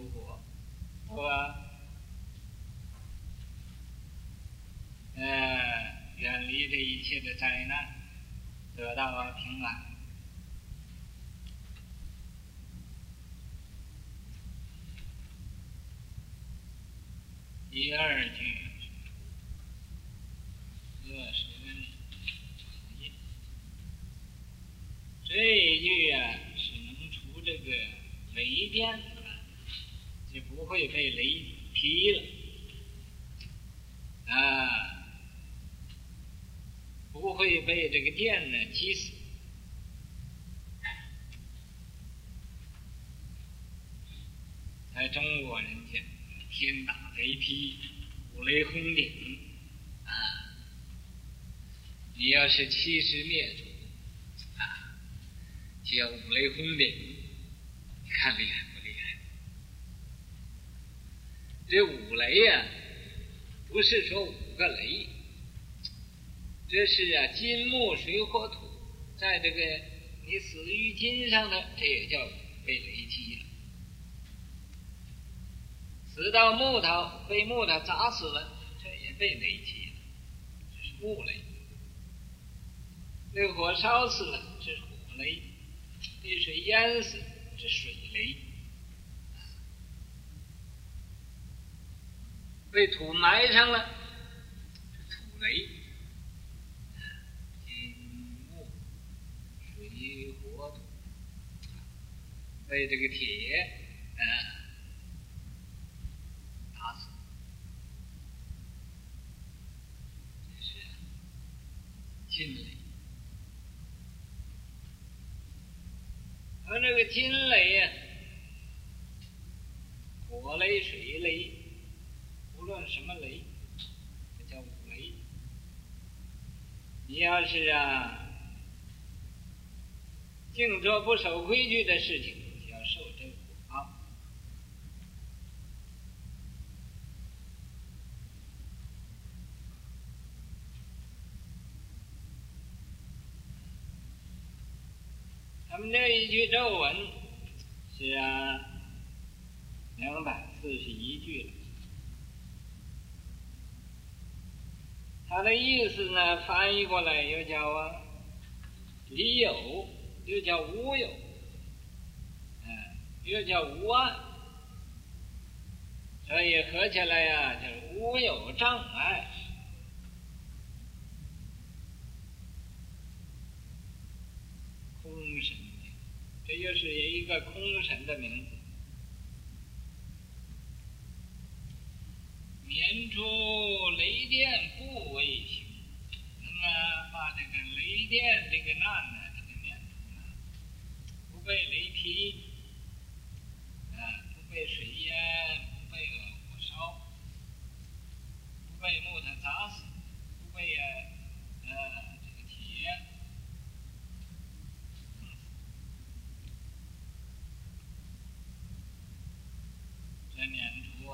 活，是吧？远离这一切的灾难，得到平安。第二句，恶是产业。这一句啊，是能除这个雷电，就不会被雷劈了啊，不会被这个电呢击死。在中国人讲，天打雷劈，五雷轰顶啊！你要是欺师灭祖啊，叫五雷轰顶，你看厉害不厉害？这五雷呀，不是说五个雷，这是啊金木水火土，在这个你死于金上的，这也叫被雷击了。死到木头，被木头砸死了，这也被雷击了，这是木雷。被火烧死了，这是火雷；被水淹死，这是水雷；被土埋上了，这土雷。金木水火土，被这个铁打死，这是金雷。而那个金雷呀，火雷、水雷，无论什么雷，这叫五雷。你要是净做不守规矩的事情，就要受这个果报。咱们这一句咒文是241句了。它的意思呢，翻译过来又叫离有，又叫无有，又叫无碍，所以合起来呀，就是无有障碍。空神，这又是一个空神的名字。免除雷电不为行，那么把这个雷电这个难呢，这个免除了，不被雷劈，不被水淹，不被火烧，不被木头砸死，不被这个铁弄死。这免除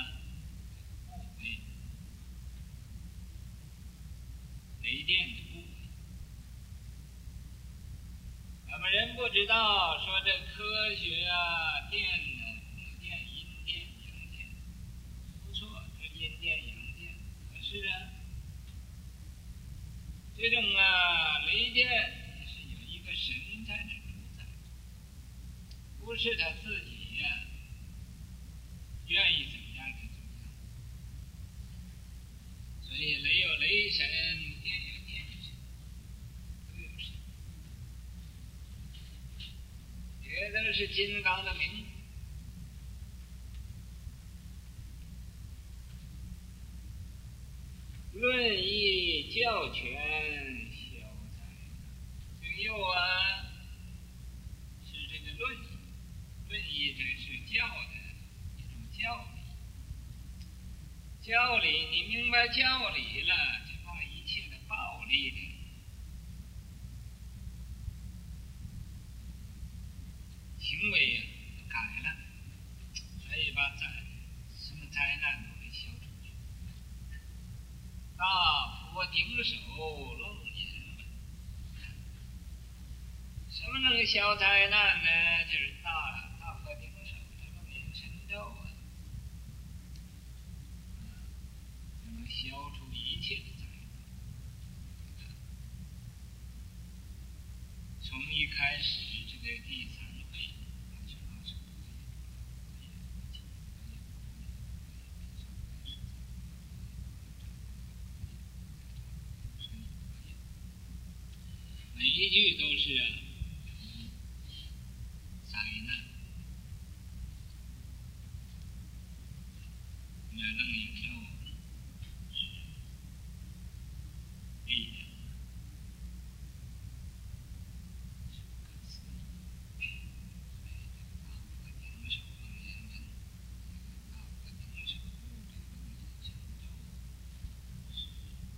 雷电的部位，咱们人不知道说这科学电呢，空电、阴电、阳电，不错，这阴电、阳电。可是这种雷电是有一个神在那主宰，不是他自己愿意怎么样就怎么样。所以雷有雷神，电有电神，都有神，也都是金刚的名字。论义教权消灾，这又是这个论义，论义这是教的一种教理。教理，你明白教理了，就把一切的暴力的行为都改了，所以把什么灾难都给消除去。大佛顶首楞严文，什么能消灾难呢？就是大佛顶首的楞严神咒。 句都是灾难。那楞严咒是力量，是不可思议。大佛顶首楞严文，大佛顶首部这个楞严神咒是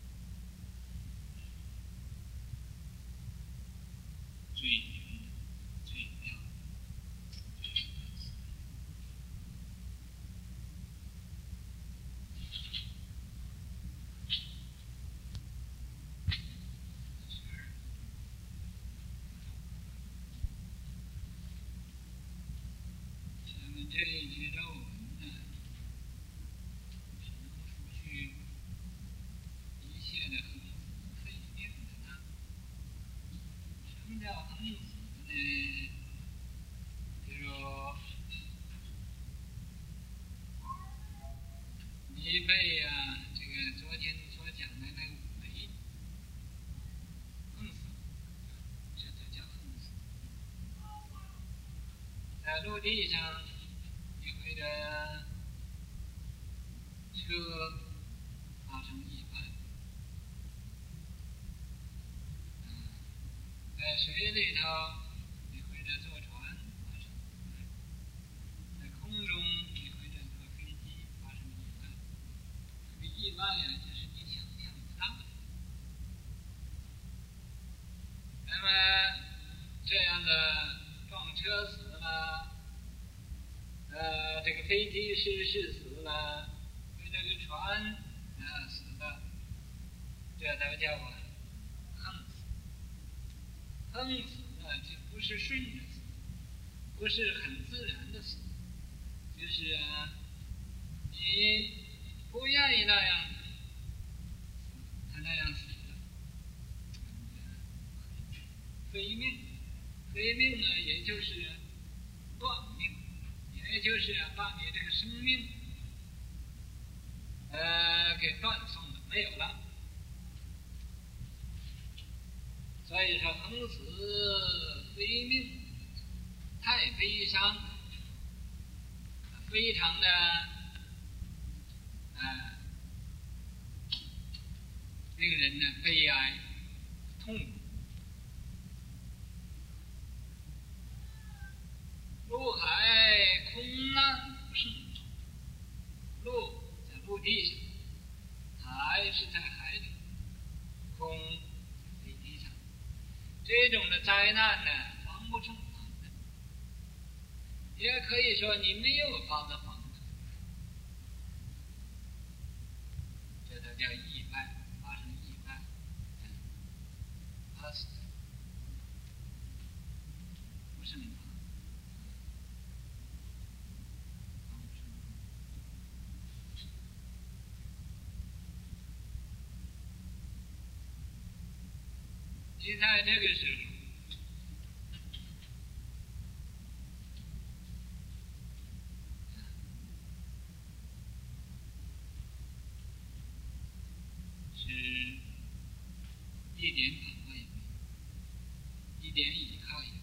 最灵的、最妙的、最不可思议。咱们这一节咒文呢，是能除去一切的横死废命的呢。什么叫横死呢？比如你被这个昨天所讲的那五雷横死，这就叫横死。在陆地上，你会的车发生意外，在水里头，你会的坐船发生意外，在空中，你会的坐飞机发生意外。这个意外就是你想象不到的。那么这样的撞车死了，这个飞机失事死了，这个船死了，这都叫横死。横死呢，这不是顺着死，不是很自然的死，就是你不愿意那样，他那样死了，非命。非命呢，也就是断命，也就是把你这个生命给断送了，没有了。所以说横死非命，太悲伤，非常的令人呢悲哀痛苦。陆海空难不胜数，陆在陆地上，海是在海里，空在飞机上。这种的灾难呢，防不胜防的，也可以说你没有法子防的，这都叫意外，发生意外，死不胜防。你在这个时候，是一点把握也没有，一点依靠也没有。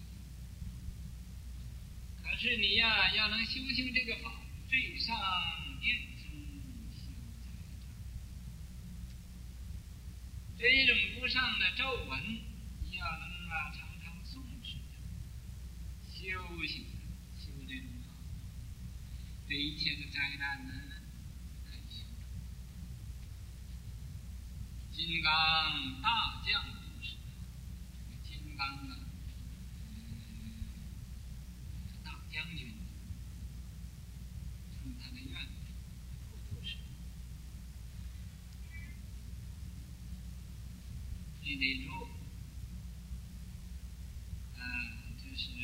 可是你要能修行这个法，最上念中修在这一种不上的咒文，你要能常常诵持修行修这种法，这一切的灾难呢可以修除。金刚大将军是这个金刚大将军，从他的愿望不都是你得住，这是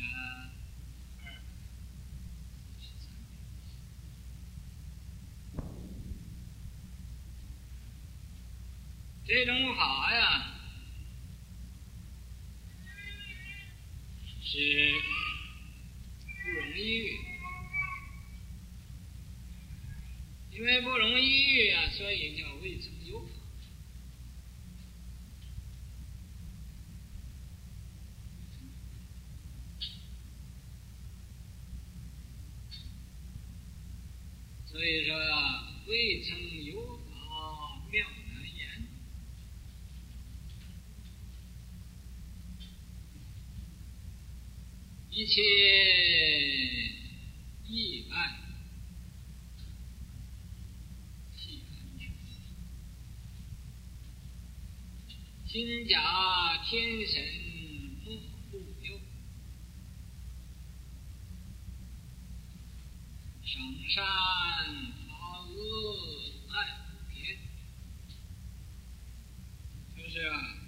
这种法呀，是不容易遇，因为不容易遇啊，所以叫未曾有法。 所以说未曾有法妙难言。一切意外系安全，金甲天神莫不有，上善法恶爱不偏。就是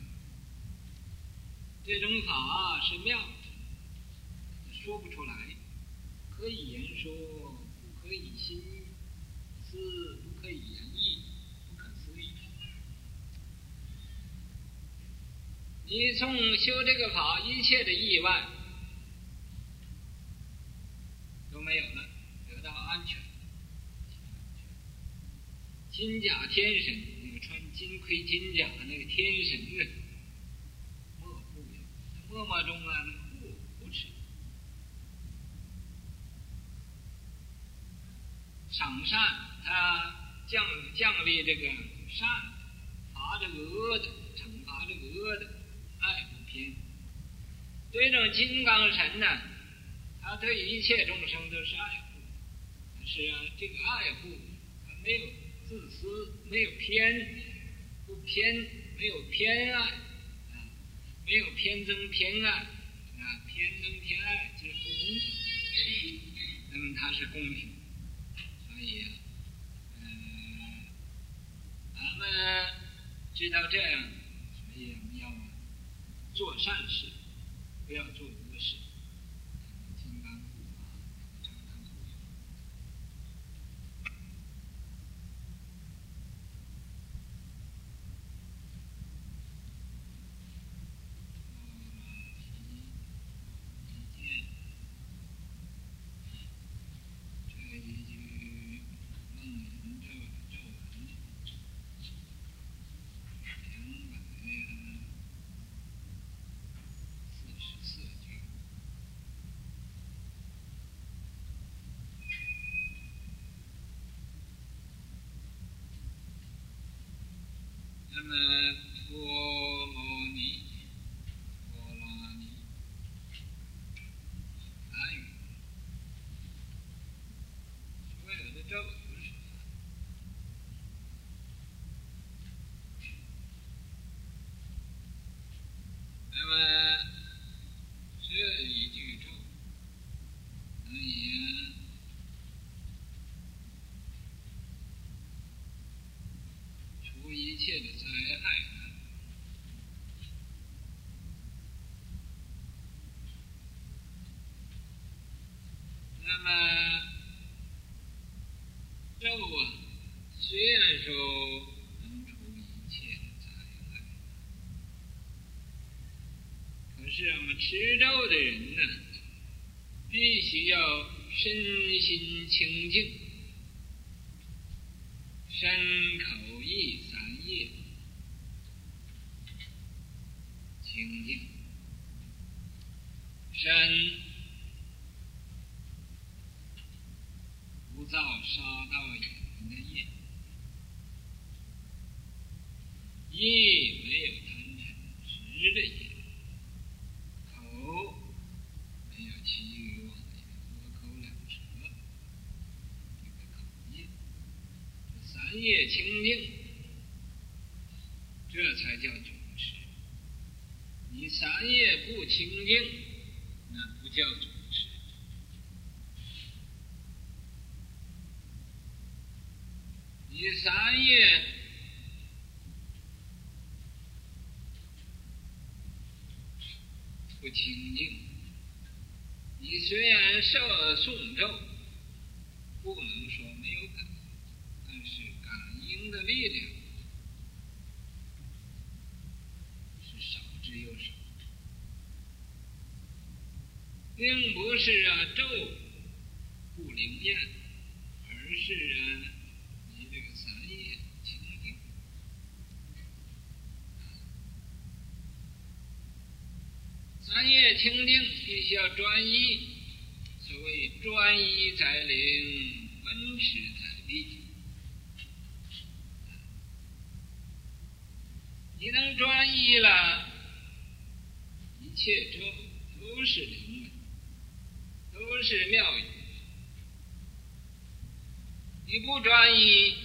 这种法是妙的，说不出来，可以言说，不可以心思，不可以言绎，不可思议。你从修这个法，一切的意外都没有了，得到安全。金甲天神，那个穿金盔金甲的那个天神呢，默不有，默默中不吃。赏善，他降励这个善的，罚这个恶的，惩罚这个恶的，爱不偏。对这种金刚神呢，他对一切众生都是爱护，但是这个爱护他没有自私，没有不偏，没有偏爱没有偏增偏爱偏增偏爱就是不公平。那么他是公平。所以咱们知道这样，所以我们要做善事，不要做恶事。金刚护法常常护佑。那么陀罗尼、梵语，所有的咒都是那么这一句咒能以除一切的灾害。那么咒虽然说能除一切的灾害，可是我们持咒的人呢，必须要身心清净，身口意三业清净，身不造杀盗淫的业，意没有贪嗔痴的业，口没有绮语妄言恶口两舌，这个口业，这三业清净，这才叫总持。你三业不清净，那不叫总持。你三业不清净，你虽然诵咒，不能说没有感，但是感应的力量是少之又少，并不是咒不灵验，而是你这个三业清净。三业清净必须要专一，所谓专一在灵，分持在力。 意了，一切都是灵文，都是妙语。你不专一，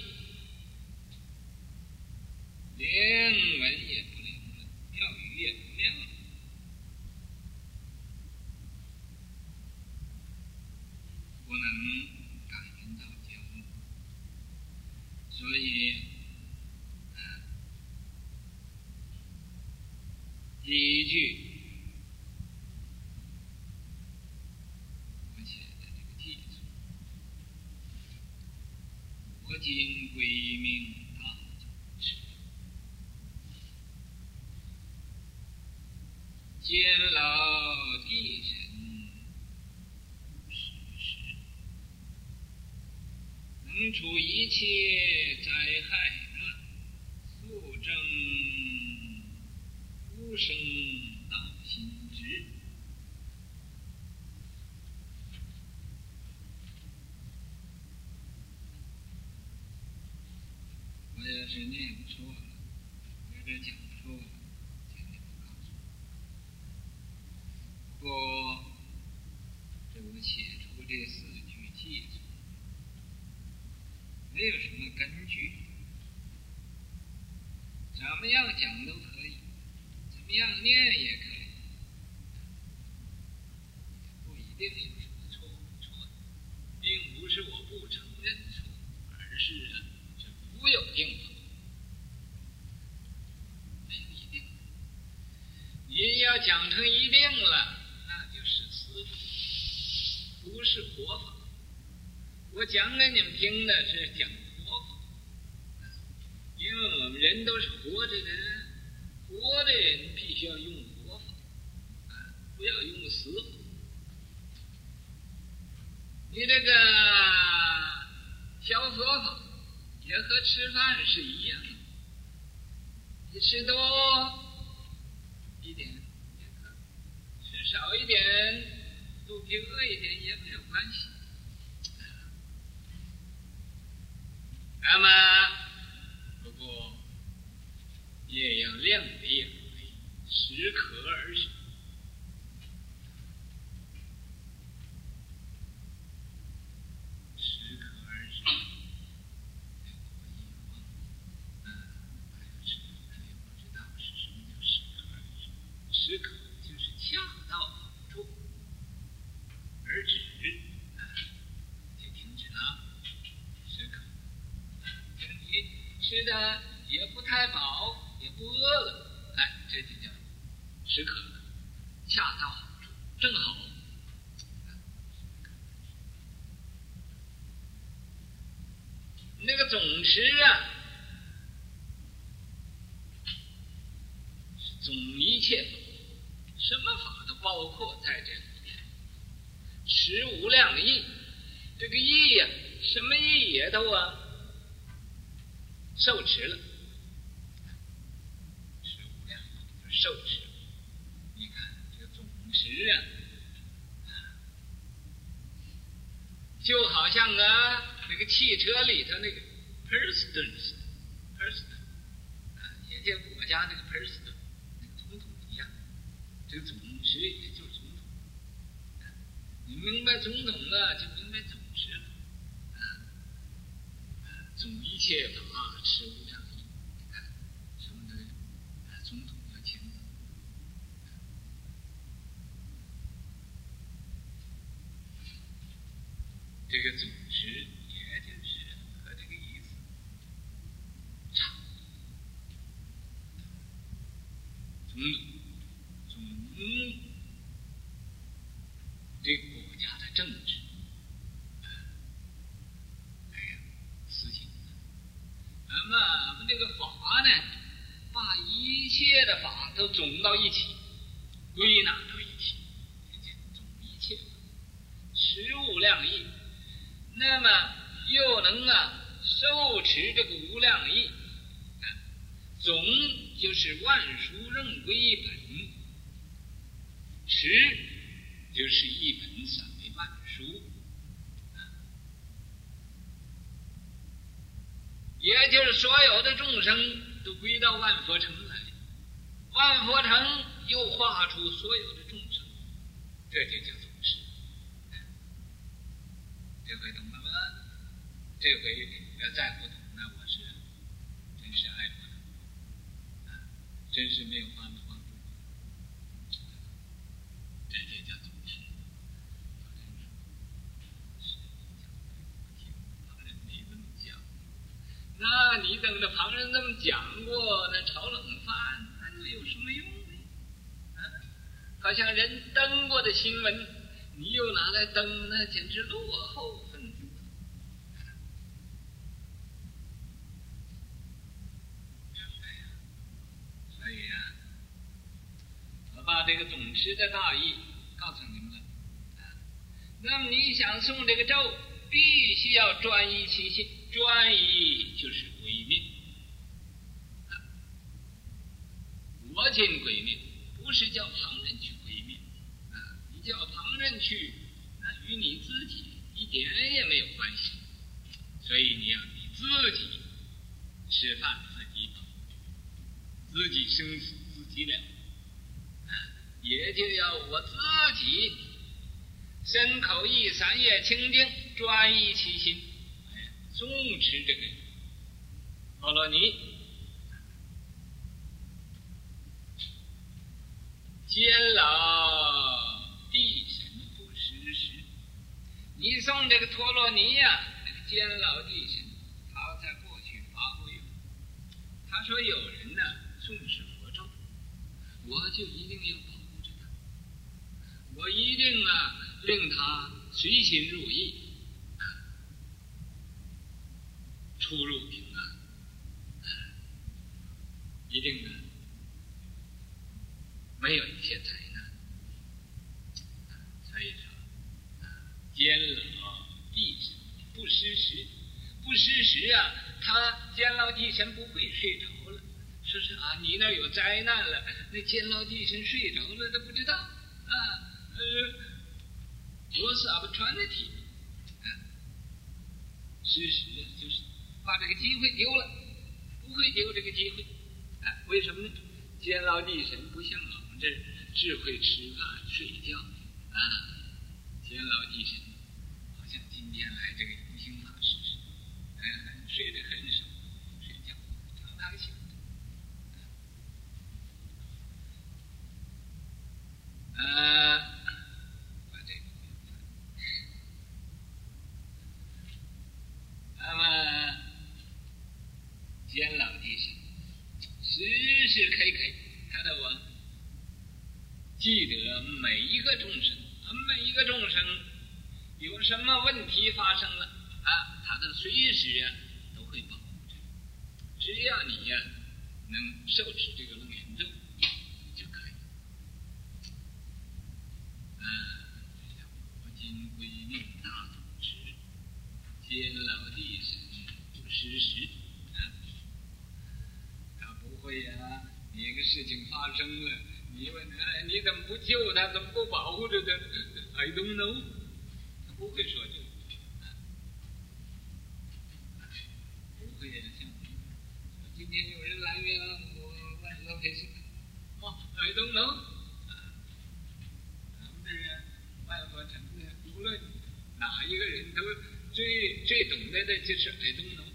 灵文也不灵了，妙语也不妙了，不能感应到交。所以第一句我写的这个记住，我今归命大总持，监牢地神实施，能除一切灾害难，速证无生道心知。我要是念错了，或者讲错了，请你们告诉我。不过，这我写出这4句记住，没有什么根据，怎么样讲都可以，怎么样念也可以，不一定有什么错不错的，并不是我不承认错，而是无有定法，没有一定。你要讲成一定了，那就是死法，不是活法。我讲给你们听的是讲活法，因为我们人都是活着的，活的人必须要用活法，不要用死法。你这个消佛法也和吃饭是一样的，你吃多一点也可以，吃少一点，肚皮饿一点也没有关系。那么，不过也要量力而为，适可而止。适可而止，不知道是什么叫适可而止。适可就是恰到好处，而止就停止了。适可。你吃的也不太饱，也不饿了，这就叫适可了，恰到好处，正好。那个总持是总一切法，什么法都包括在这里面。持无量义，这个义呀，什么义也都受持了，持无量就是受持。你看这个总持就好像那个汽车里头那个 president， 也就是国家那个 president， 那个总统一样。这个总持也就是总统。你明白总统了，就明白总持了。总一切法，持无量义。什么的总统要签字。这个总持也就是和这个意思差不多。总对国家的政治思想。那么我们这个法呢，把一切的法都总到一起，归纳到一起，也就总一切法，持无量义。那么又能受持这个无量义，总就是万殊任归一本，持就是一本散为万殊，也就是所有的众生都归到万佛城来， 万佛城又化出所有的众生，这就叫总持。这回懂了吗？这回要再不懂，那我是真是爱过的，真是没有法子帮助。这就叫总持。旁人没这么讲，那你等着旁人这么讲过，那炒冷饭，那就有什么用呢？好像人登过的新闻，你又拿来登，那简直落后分子。所以啊，我把这个总持的大意告诉你们了。那么你想诵这个咒，必须要专一其心，专一就是归命。我今归命，不是叫旁人去归命你叫旁人去，那与你自己一点也没有关系。所以你要你自己吃饭自己饱，自己生死自己了，也就要我自己身口意三业清净，专一其心，诵持这个陀罗尼，监牢地神不失时。你诵这个陀罗尼这个监牢地神，他在过去发过愿，他说有人诵持佛咒，我就一定要保护着他，我一定令他随心如意，出入平安，一定没有一些灾难。所以说，监牢地神不失时，不失时他监牢地神不会睡着了。说是你那儿有灾难了，那监牢地神睡着了，他不知道罗斯阿不传的题，失时就是把这个机会丢了，不会丢这个机会。为什么呢？监牢地神不像我们这智慧吃饭睡觉监牢地神好像今天来这个一行法师睡得很少，睡觉常常醒把这个那么监牢地神时时刻刻他的我记得每一个众生，每一个众生有什么问题发生了他的随时都会保护着。只要你能受持这个楞严咒就可以。我今归命大总持，监牢地神不失时。他不会你一个事情发生了，你问你怎么不救他，怎么不保护着他 ？I don't know， 他不会说这个，不会像今天有人来源，我问了为什么？I don't know。咱们这个万佛城无论哪一个人都最懂得的就是 I don't know。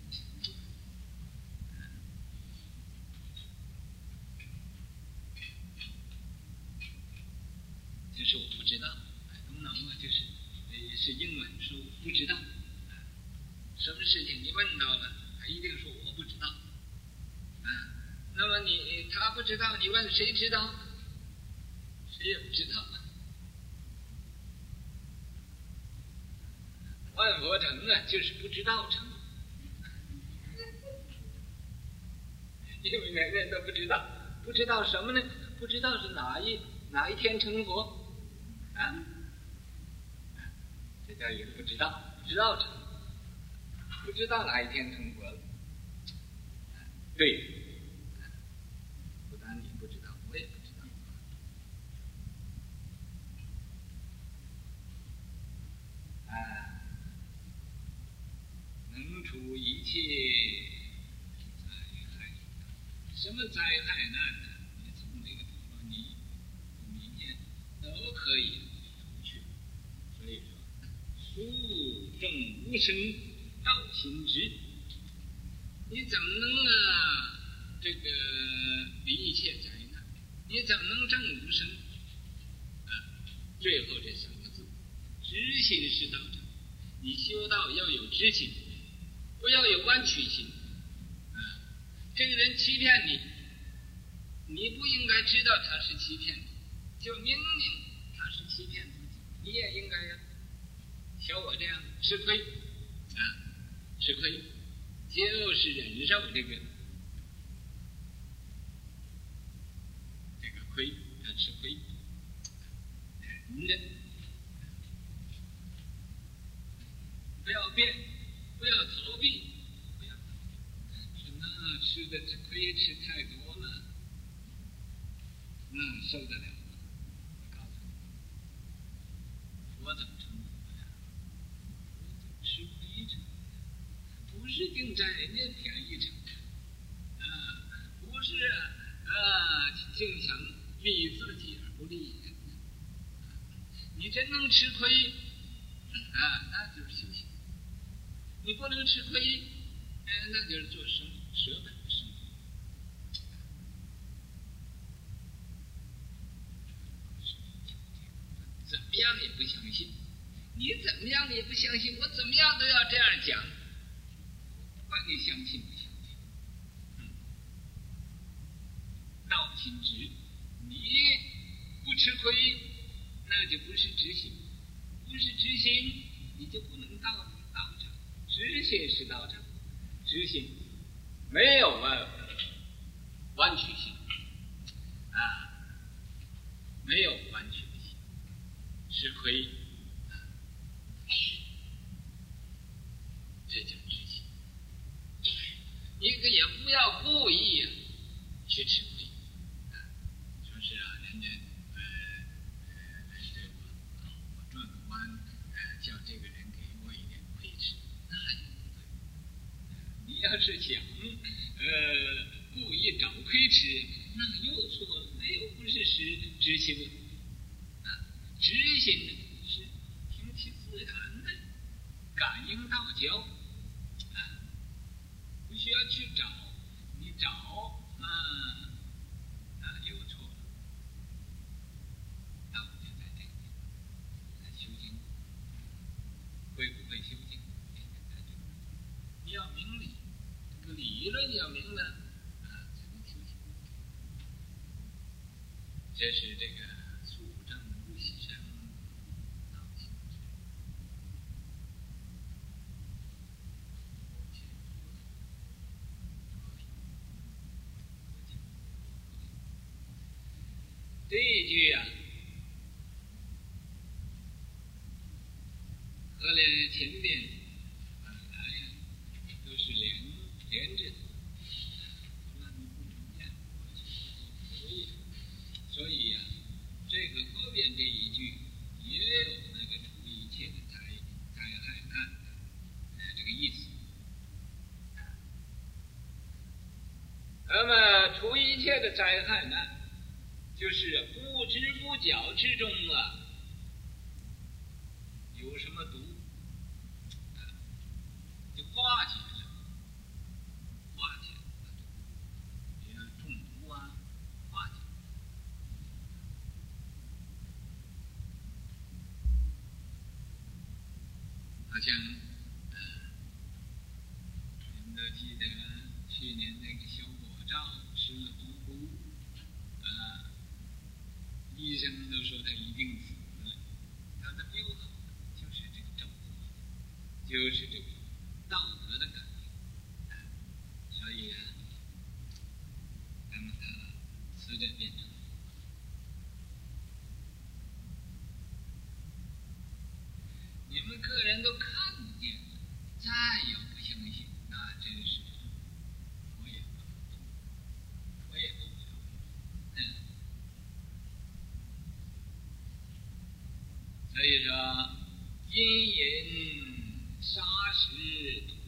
就是我不知道，东能就是是英文说我不知道，什么事情你问到了，他一定说我不知道，那么他不知道，你问谁知道？谁也不知道。万佛城就是不知道城，因为人人都不知道，不知道什么呢？不知道是哪一天成佛。这叫一个不知道，不知道成，不知道哪一天成佛了。对，不但你不知道，我也不知道。能除一切灾害，什么灾害难呢？ 无正无生，道心之。你怎么能这个离一切灾难？你怎么能正无生？最后这3个字，知心是道场。你修道要有知心，不要有弯曲心。这个人欺骗你，你不应该知道他是欺骗你，就明明他是欺骗自己，你也应该像我这样吃亏吃亏，就是忍受这个亏，吃亏，忍着，不要变，不要逃避，不要说那吃的这亏吃太多了，那受得了吗？我告诉你，我怎么成佛呀？我怎么吃亏成的？不是定占人家便宜成的，不是净想利自己而不利人。你真能吃亏那就是修行；你不能吃亏，那就是做生意，舍本的生意。怎么样也不相信，你怎么样也不相信，我怎么样都要这样讲，不管你相信不相信。道心直，你不吃亏，那就不是知心，不是知心，你就不能到道场。知心是道场，知心没有弯曲性没有弯曲的心，吃亏这叫知心。你也不要故意去吃亏，说是人家对我转个弯，叫这个人给我一点亏吃，那就不对。你要是想故意找亏吃，那又错了，那又不是知心了。知心呢是听其自然的，感应道交不需要去找，你找又错了。道就在这个地方，修行会不会修行，也在这个地方。你要明理，这个理论要明了才能修行。这是这个素正不牺牲，道心之。这一句和前边本来都是连着的，所以这个后边这一句也有那个除一切的灾害难的这个意思。那么除一切的灾害难，就是不知不觉之中有什么毒就化解了，比如中毒化解。好像你们都记得去年那个小果照吃了毒菇医生都说他一定死了，他的病好就是这个正义，就是这个道德的感应。所以那么他死者变成你们个人都看见了，再要不相信，那真是我也不能动，我也动不了。所以说，阴淫杀食